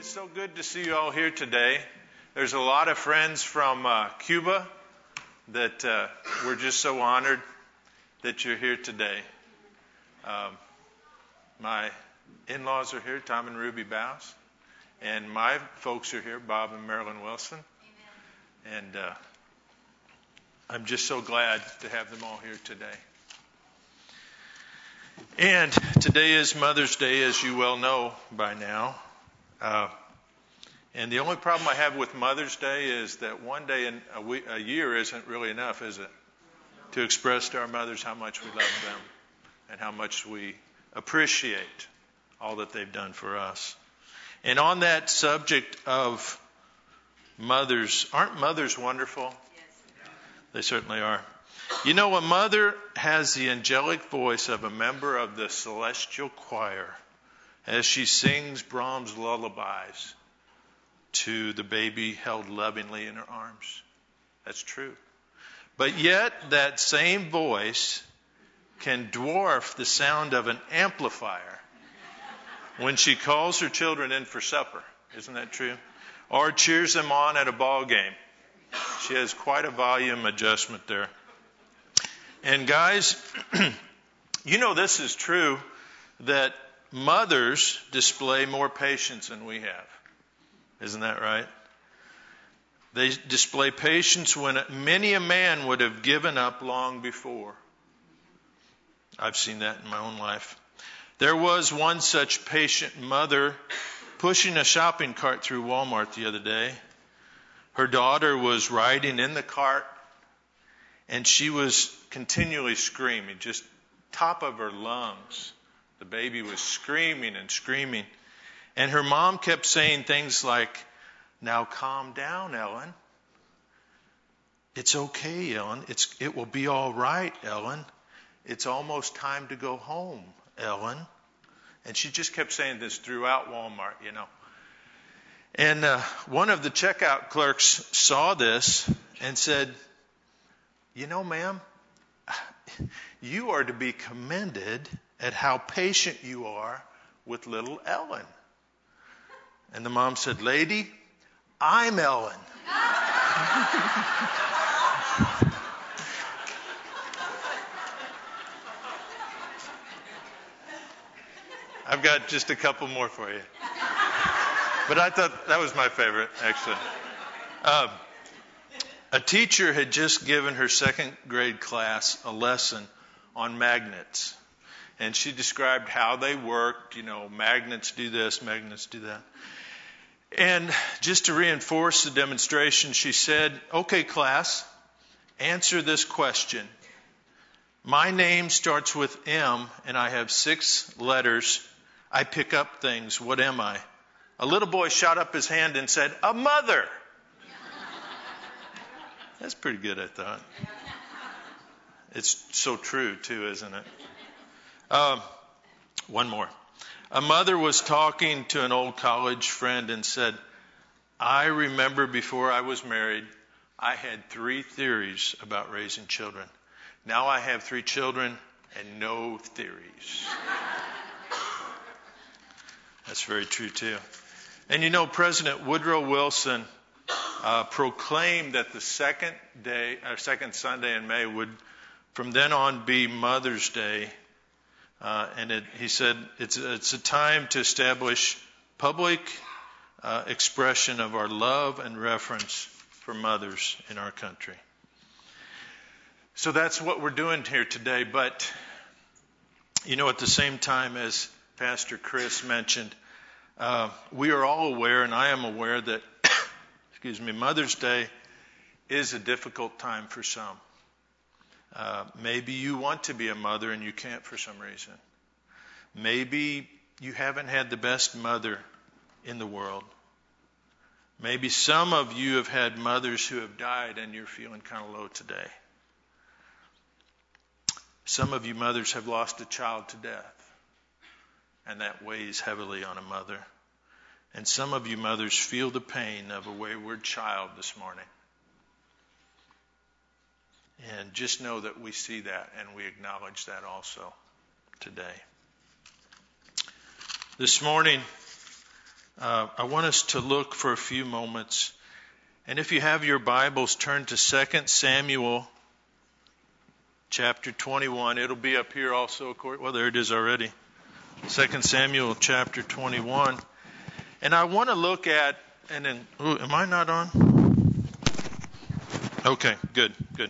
It's so good to see you all here today. There's a lot of friends from Cuba that we're just so honored that you're here today. My in-laws are here, Tom and Ruby Bows, and my folks are here, Bob and Marilyn Wilson. Amen. And I'm just so glad to have them all here today. And today is Mother's Day, as you well know by now. And the only problem I have with Mother's Day is that one day in a year isn't really enough, is it? To express to our mothers how much we love them and how much we appreciate all that they've done for us. And on that subject of mothers, aren't mothers wonderful? Yes. They certainly are. You know, a mother has the angelic voice of a member of the celestial choir as she sings Brahms' lullabies to the baby held lovingly in her arms. That's true. But yet, that same voice can dwarf the sound of an amplifier when she calls her children in for supper. Isn't that true? Or cheers them on at a ball game. She has quite a volume adjustment there. And guys, you know this is true, that mothers display more patience than we have. Isn't that right? They display patience when many a man would have given up long before. I've seen that in my own life. There was one such patient mother pushing a shopping cart through Walmart the other day. Her daughter was riding in the cart, and she was continually screaming, just top of her lungs. The baby was screaming and screaming. And her mom kept saying things like, "Now calm down, Ellen. It's okay, Ellen. It will be all right, Ellen. It's almost time to go home, Ellen." And she just kept saying this throughout Walmart, you know. And one of the checkout clerks saw this and said, "You know, ma'am, you are to be commended at how patient you are with little Ellen." And the mom said, "Lady, I'm Ellen." I've got just a couple more for you. But I thought that was my favorite, actually. A teacher had just given her second grade class a lesson on magnets. And she described how they worked. You know, magnets do this, magnets do that. And just to reinforce the demonstration, she said, "Okay, class, answer this question. My name starts with M, and I have 6 letters. I pick up things. What am I?" A little boy shot up his hand and said, "A mother." That's pretty good, I thought. It's so true, too, isn't it? One more. A mother was talking to an old college friend and said, "I remember before I was married, I had 3 theories about raising children. Now I have 3 children and no theories." That's very true, too. And you know, President Woodrow Wilson proclaimed that the second Sunday in May would from then on be Mother's Day. He said it's a time to establish public expression of our love and reverence for mothers in our country. So that's what we're doing here today. But, you know, at the same time, as Pastor Chris mentioned, we are all aware, and I am aware that, Mother's Day is a difficult time for some. Maybe you want to be a mother and you can't for some reason. Maybe you haven't had the best mother in the world. Maybe some of you have had mothers who have died and you're feeling kind of low today. Some of you mothers have lost a child to death, and that weighs heavily on a mother. And some of you mothers feel the pain of a wayward child this morning. And just know that we see that and we acknowledge that also today. This morning, I want us to look for a few moments. And if you have your Bibles, turn to 2 Samuel chapter 21. It'll be up here also. Well, there it is already. 2 Samuel chapter 21. And I want to look at, am I not on? Okay, good.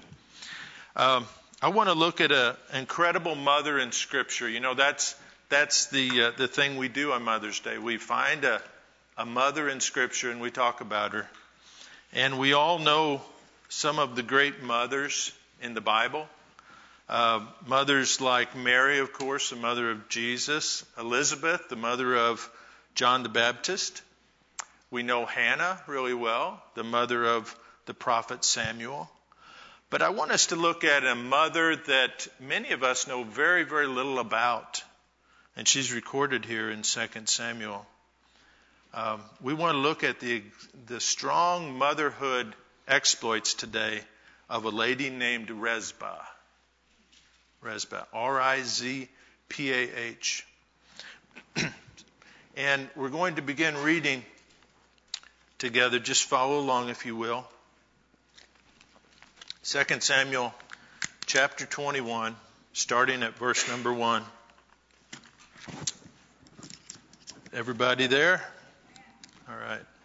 I want to look at an incredible mother in Scripture. You know, that's the thing we do on Mother's Day. We find a mother in Scripture and we talk about her. And we all know some of the great mothers in the Bible. Mothers like Mary, of course, the mother of Jesus. Elizabeth, the mother of John the Baptist. We know Hannah really well, the mother of the prophet Samuel. But I want us to look at a mother that many of us know very, very little about. And she's recorded here in 2 Samuel. We want to look at the strong motherhood exploits today of a lady named Rizpah. R-I-Z-P-A-H. And we're going to begin reading together. Just follow along if you will. 2 Samuel chapter 21, starting at verse number 1. Everybody there? All right. It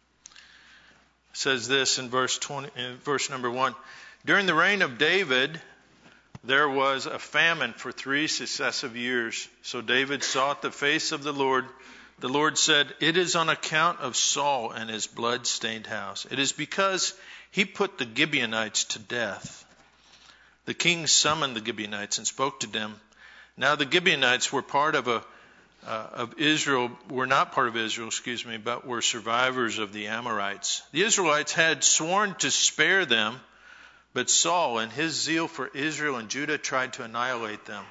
says this in verse number 1. During the reign of David, there was a famine for 3 successive years. So David sought the face of the Lord. The Lord said, "It is on account of Saul and his blood-stained house. It is because he put the Gibeonites to death." The king summoned the Gibeonites and spoke to them. Now the Gibeonites were part of Israel, were not part of Israel, but were survivors of the Amorites. The Israelites had sworn to spare them, but Saul, in his zeal for Israel and Judah, tried to annihilate them.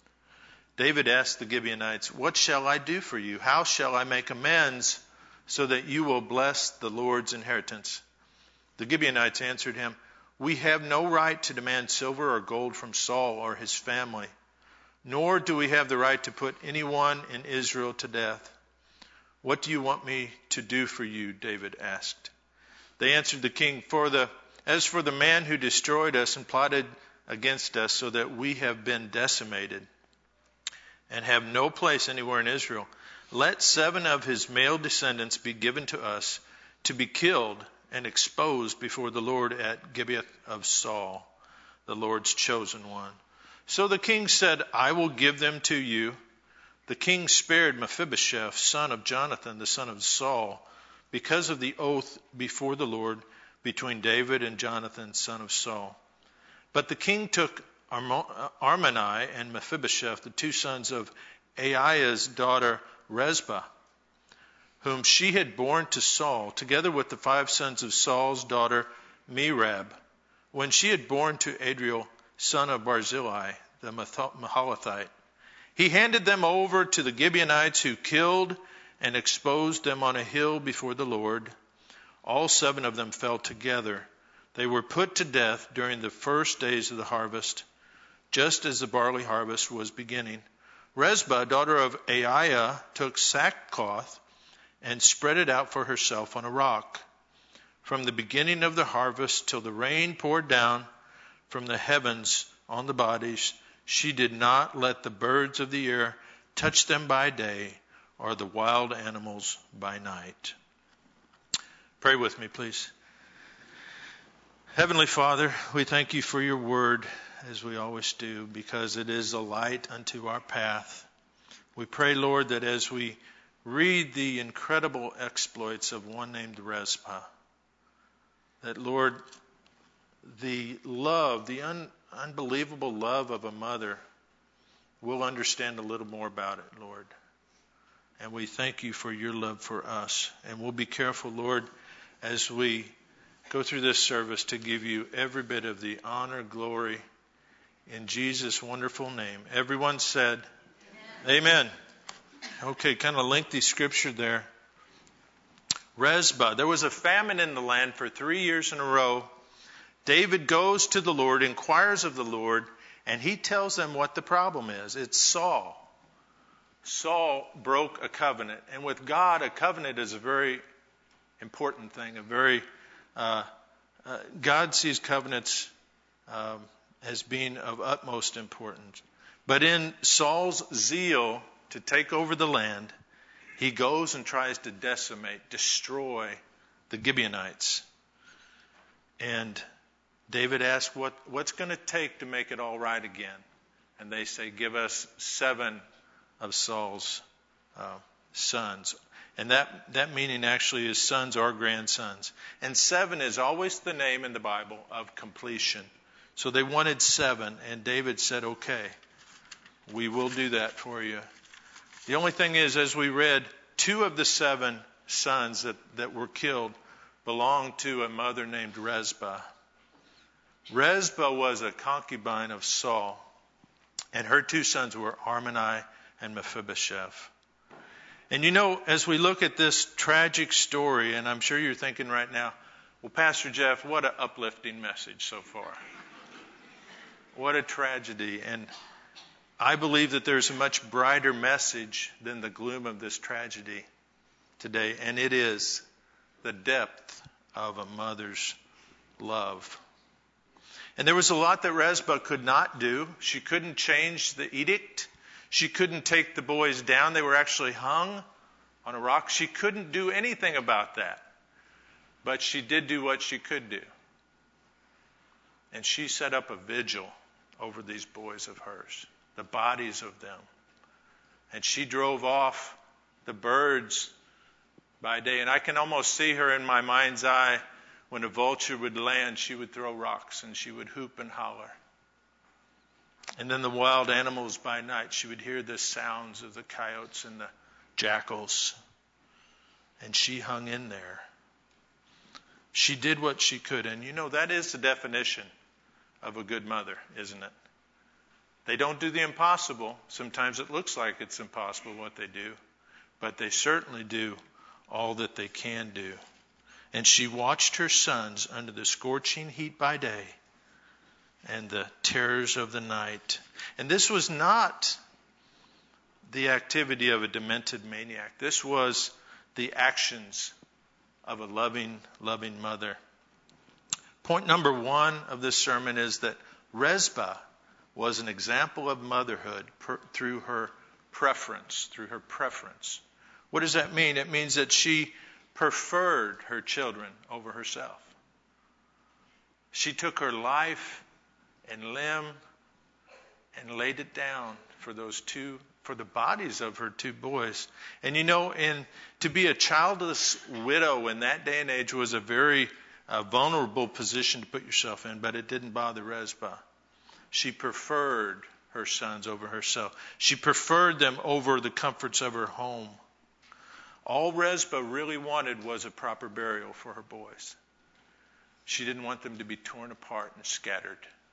David asked the Gibeonites, "What shall I do for you? How shall I make amends so that you will bless the Lord's inheritance?" The Gibeonites answered him, "We have no right to demand silver or gold from Saul or his family, nor do we have the right to put anyone in Israel to death." "What do you want me to do for you?" David asked. They answered the king, "As for the man who destroyed us and plotted against us so that we have been decimated and have no place anywhere in Israel, let 7 of his male descendants be given to us to be killed and exposed before the Lord at Gibeah of Saul, the Lord's chosen one." So the king said, "I will give them to you." The king spared Mephibosheth, son of Jonathan, the son of Saul, because of the oath before the Lord between David and Jonathan, son of Saul. But the king took Armoni and Mephibosheth, the 2 sons of Aiah's daughter Rizpah, whom she had borne to Saul, together with the 5 sons of Saul's daughter Merab, when she had borne to Adriel, son of Barzillai, the Mahalathite. He handed them over to the Gibeonites, who killed and exposed them on a hill before the Lord. All 7 of them fell together. They were put to death during the first days of the harvest, just as the barley harvest was beginning. Rizpah, daughter of Aiah, took sackcloth and spread it out for herself on a rock. From the beginning of the harvest till the rain poured down from the heavens on the bodies, she did not let the birds of the air touch them by day or the wild animals by night. Pray with me, please. Heavenly Father, we thank you for your word, as we always do, because it is a light unto our path. We pray, Lord, that as we read the incredible exploits of one named Rizpah, that, Lord, the love, the unbelievable love of a mother, we'll understand a little more about it, Lord. And we thank you for your love for us. And we'll be careful, Lord, as we go through this service to give you every bit of the honor, glory, in Jesus' wonderful name. Everyone said, Amen. Okay, kind of lengthy scripture there. Rizpah. There was a famine in the land for 3 years in a row. David goes to the Lord, inquires of the Lord, and he tells them what the problem is. It's Saul. Saul broke a covenant. And with God, a covenant is a very important thing. God sees covenants as being of utmost importance. But in Saul's zeal to take over the land, he goes and tries to destroy the Gibeonites. And David asks, what's going to take to make it all right again? And they say, give us 7 of Saul's sons. And that meaning actually is sons or grandsons. And 7 is always the name in the Bible of completion. So they wanted 7, and David said, okay, we will do that for you. The only thing is, as we read, 2 of the 7 sons that were killed belonged to a mother named Rezbah. Rezbah was a concubine of Saul, and her 2 sons were Armoni and Mephibosheth. And you know, as we look at this tragic story, and I'm sure you're thinking right now, well, Pastor Jeff, what an uplifting message so far. What a tragedy. And I believe that there's a much brighter message than the gloom of this tragedy today, and it is the depth of a mother's love. And there was a lot that Rezbah could not do. She couldn't change the edict. She couldn't take the boys down. They were actually hung on a rock. She couldn't do anything about that. But she did do what she could do. And she set up a vigil over these boys of hers, the bodies of them. And she drove off the birds by day. And I can almost see her in my mind's eye. When a vulture would land, she would throw rocks and she would hoop and holler. And then the wild animals by night, she would hear the sounds of the coyotes and the jackals. And she hung in there. She did what she could. And you know, that is the definition of a good mother, isn't it? They don't do the impossible. Sometimes it looks like it's impossible what they do. But they certainly do all that they can do. And she watched her sons under the scorching heat by day and the terrors of the night. And this was not the activity of a demented maniac. This was the actions of a loving, loving mother. Point number 1 of this sermon is that Rezbah was an example of motherhood through her preference. What does that mean? It means that she preferred her children over herself. She took her life and limb and laid it down for the bodies of her 2 boys. And you know, to be a childless widow in that day and age was a very vulnerable position to put yourself in, but it didn't bother Rezbah. She preferred her sons over herself. She preferred them over the comforts of her home. All Rezbah really wanted was a proper burial for her boys. She didn't want them to be torn apart and scattered.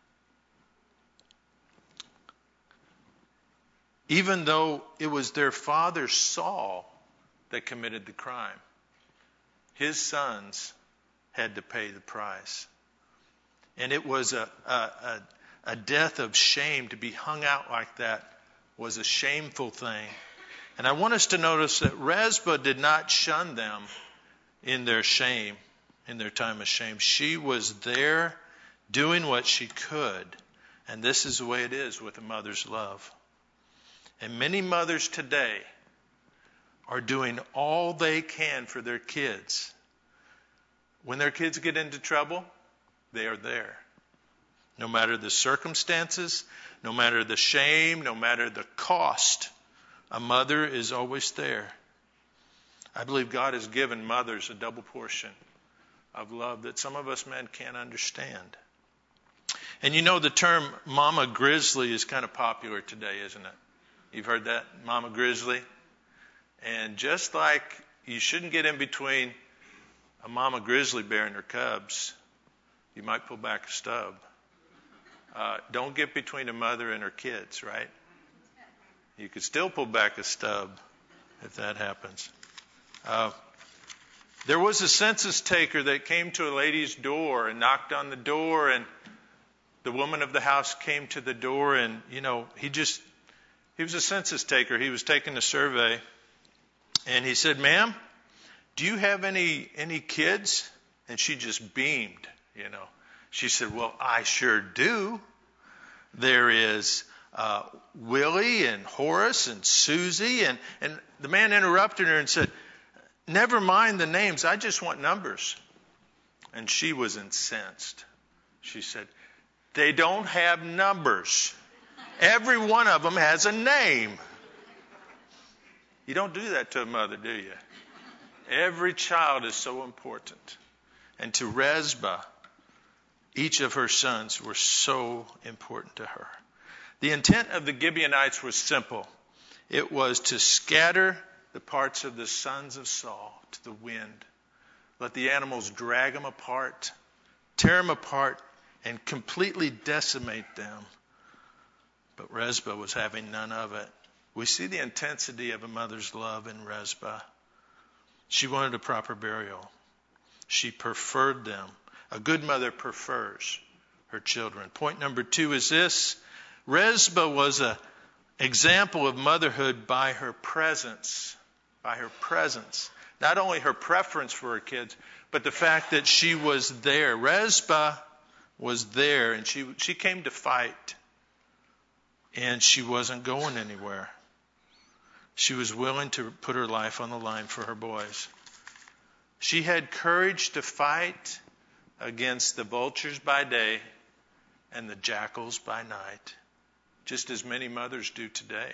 Even though it was their father Saul that committed the crime, his sons had to pay the price. And it was a death of shame. To be hung out like that was a shameful thing. And I want us to notice that Rezbah did not shun them in their shame, in their time of shame. She was there doing what she could. And this is the way it is with a mother's love. And many mothers today are doing all they can for their kids. When their kids get into trouble, they are there. No matter the circumstances, no matter the shame, no matter the cost, a mother is always there. I believe God has given mothers a double portion of love that some of us men can't understand. And you know, the term Mama Grizzly is kind of popular today, isn't it? You've heard that, Mama Grizzly? And just like you shouldn't get in between a Mama Grizzly bear and her cubs, you might pull back a stub. Don't get between a mother and her kids, right? You could still pull back a stub if that happens. There was a census taker that came to a lady's door and knocked on the door, and the woman of the house came to the door, and, you know, he just He was a census taker. He was taking a survey. And he said, "Ma'am, do you have any kids?" And she just beamed, She said, "Well, I sure do. There is Willie and Horace and Susie." And the man interrupted her and said, "Never mind the names. I just want numbers." And she was incensed. She said, "They don't have numbers. Every one of them has a name." You don't do that to a mother, do you? Every child is so important. And to Rezbah, each of her sons were so important to her. The intent of the Gibeonites was simple. It was to scatter the parts of the sons of Saul to the wind. Let the animals drag them apart, tear them apart, and completely decimate them. But Rezbah was having none of it. We see the intensity of a mother's love in Rezbah. She wanted a proper burial. She preferred them. A good mother prefers her children. Point number 2 is this. Rezbah was an example of motherhood by her presence. By her presence. Not only her preference for her kids, but the fact that she was there. Rezbah was there, and she came to fight. And she wasn't going anywhere. She was willing to put her life on the line for her boys. She had courage to fight against the vultures by day and the jackals by night, just as many mothers do today.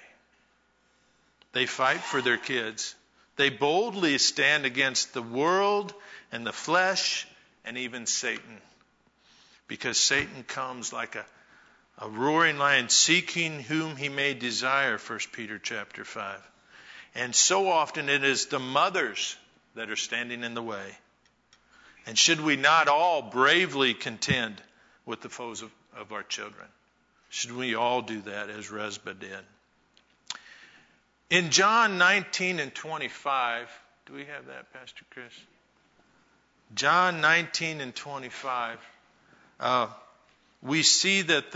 They fight for their kids. They boldly stand against the world and the flesh and even Satan, because Satan comes like a roaring lion seeking whom he may desire, 1 Peter chapter 5. And so often it is the mothers that are standing in the way. And should we not all bravely contend with the foes of our children? Should we all do that as Rezbah did? In John 19 and 25, do we have that, Pastor Chris? John 19 and 25, we see that the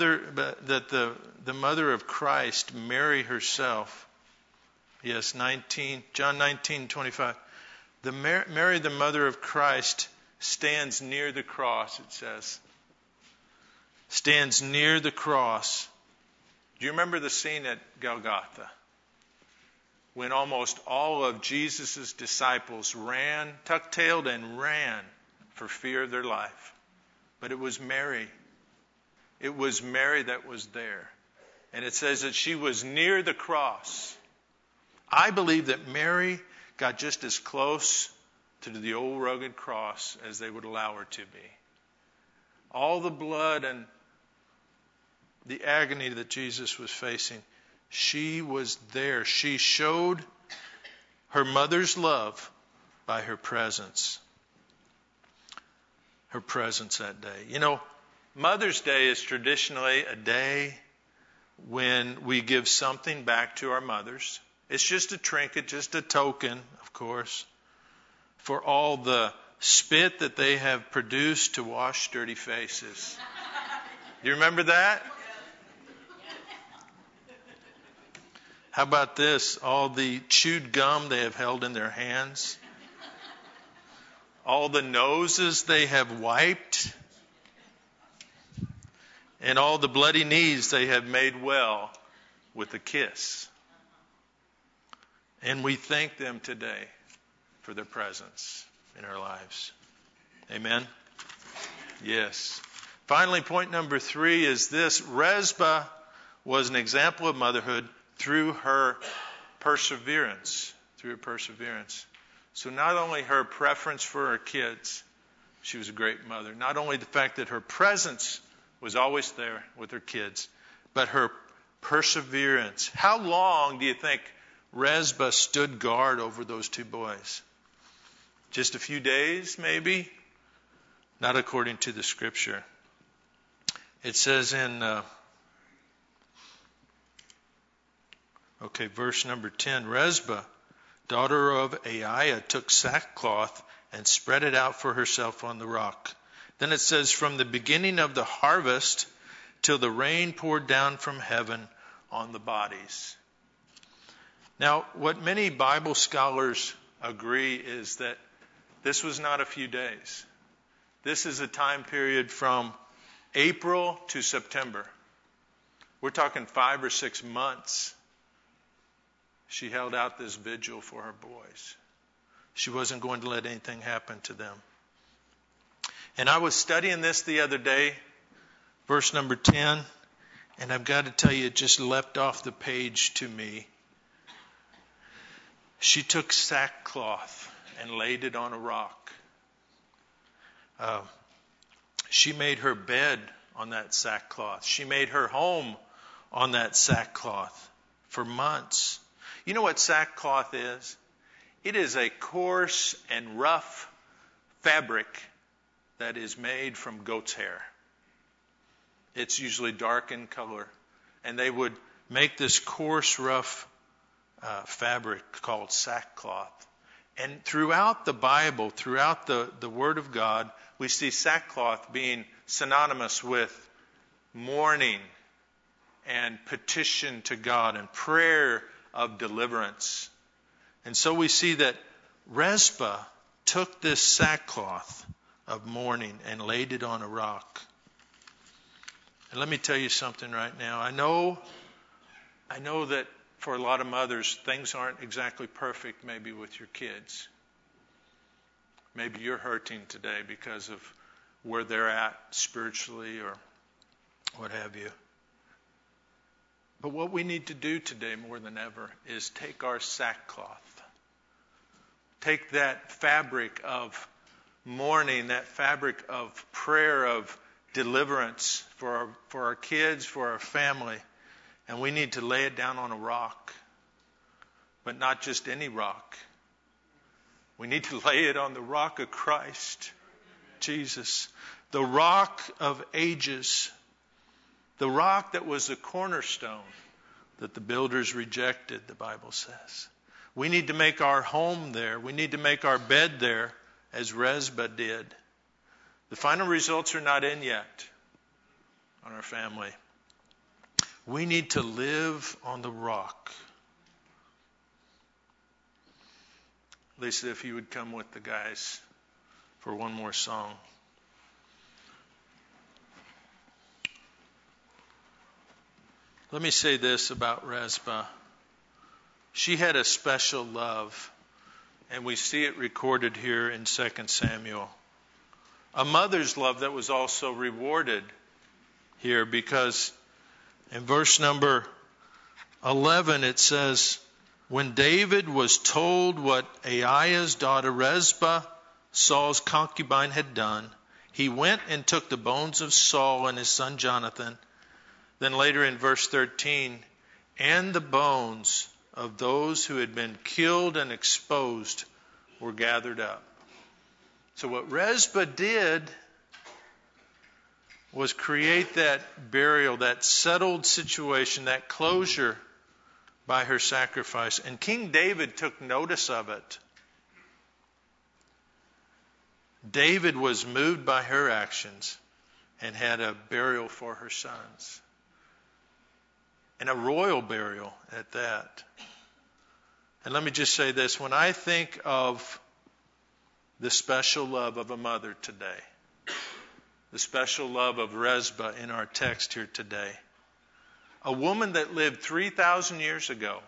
mother of Christ, Mary herself, yes, John 19:25. Mary, the mother of Christ, stands near the cross, it says. Stands near the cross. Do you remember the scene at Golgotha? When almost all of Jesus' disciples ran, tuck-tailed and ran for fear of their life. But it was Mary. It was Mary that was there. And it says that she was near the cross. I believe that Mary got just as close to the old rugged cross as they would allow her to be. All the blood and the agony that Jesus was facing, she was there. She showed her mother's love by her presence. Her presence that day. Mother's Day is traditionally a day when we give something back to our mothers. It's just a trinket, just a token, of course, for all the spit that they have produced to wash dirty faces. Do you remember that? How about this? All the chewed gum they have held in their hands. All the noses they have wiped. And all the bloody knees they have made well with a kiss. And we thank them today for their presence in our lives. Amen? Yes. Finally, point number 3 is this. Rezbah was an example of motherhood through her perseverance. Through her perseverance. So not only her preference for her kids, she was a great mother. Not only the fact that her presence was always there with her kids, but her perseverance. How long do you think Rezbah stood guard over those 2 boys? Just a few days, maybe? Not according to the Scripture. It says in, verse number 10, Rezbah, daughter of Aiah, took sackcloth and spread it out for herself on the rock. Then it says, from the beginning of the harvest till the rain poured down from heaven, on the bodies. Now, what many Bible scholars agree is that this was not a few days. This is a time period from April to September. We're talking 5 or 6 months. She held out this vigil for her boys. She wasn't going to let anything happen to them. And I was studying this the other day, verse number 10, and I've got to tell you, it just leapt off the page to me. She took sackcloth and laid it on a rock. She made her bed on that sackcloth. She made her home on that sackcloth for months. You know what sackcloth is? It is a coarse and rough fabric that is made from goat's hair. It's usually dark in color. And they would make this coarse, rough fabric called sackcloth. And throughout the Bible, throughout the Word of God, we see sackcloth being synonymous with mourning and petition to God and prayer of deliverance. And so we see that Rezpah took this sackcloth of mourning and laid it on a rock. And let me tell you something right now. I know that for a lot of mothers, things aren't exactly perfect maybe with your kids. Maybe you're hurting today because of where they're at spiritually or what have you. But what we need to do today more than ever is take our sackcloth, take that fabric of mourning, that fabric of prayer, of deliverance for our kids, for our family, and we need to lay it down on a rock. But not just any rock. We need to lay it on the rock of Christ, Jesus, the rock of ages, the rock that was the cornerstone that the builders rejected, the Bible says. We need to make our home there. We need to make our bed there, as Rezpah did. The final results are not in yet on our family. We need to live on the rock. Lisa, if you would come with the guys for one more song. Let me say this about Rezpah. She had a special love, and we see it recorded here in 2 Samuel. A mother's love that was also rewarded here, because in verse number 11 it says, when David was told what Aiah's daughter Rezpah, Saul's concubine, had done, he went and took the bones of Saul and his son Jonathan. Then later in verse 13, and the bones of those who had been killed and exposed were gathered up. So what Rezpah did was create that burial, that settled situation, that closure by her sacrifice. And King David took notice of it. David was moved by her actions and had a burial for her sons. And a royal burial at that. And let me just say this. When I think of the special love of a mother today, the special love of Rezpah in our text here today, a woman that lived 3,000 years ago,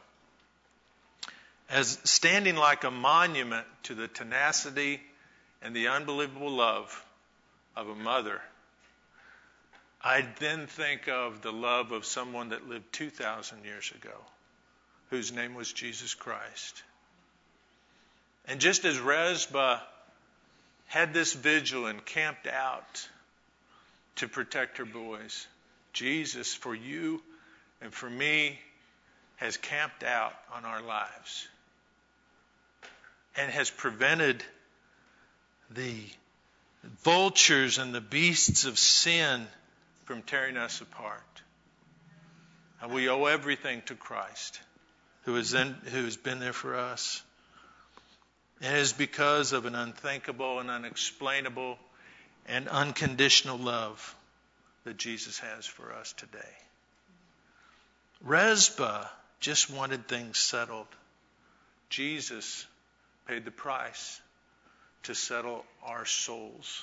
as standing like a monument to the tenacity and the unbelievable love of a mother, I then think of the love of someone that lived 2,000 years ago, whose name was Jesus Christ. And just as Rezpah had this vigil and camped out to protect her boys, Jesus, for you and for me, has camped out on our lives and has prevented the vultures and the beasts of sin from tearing us apart. And we owe everything to Christ, who has been there for us. And it is because of an unthinkable and unexplainable and unconditional love that Jesus has for us today. Rezbah just wanted things settled. Jesus paid the price to settle our souls.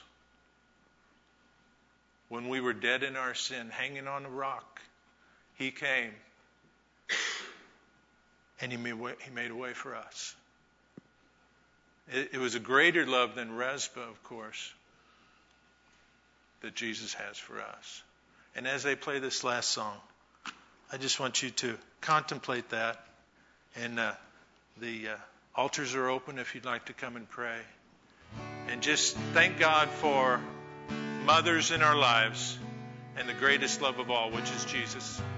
When we were dead in our sin, hanging on a rock, he came and he made a way for us. It was a greater love than Rezbah, of course, that Jesus has for us. And as they play this last song, I just want you to contemplate that. And the altars are open if you'd like to come and pray. And just thank God for mothers in our lives and the greatest love of all, which is Jesus.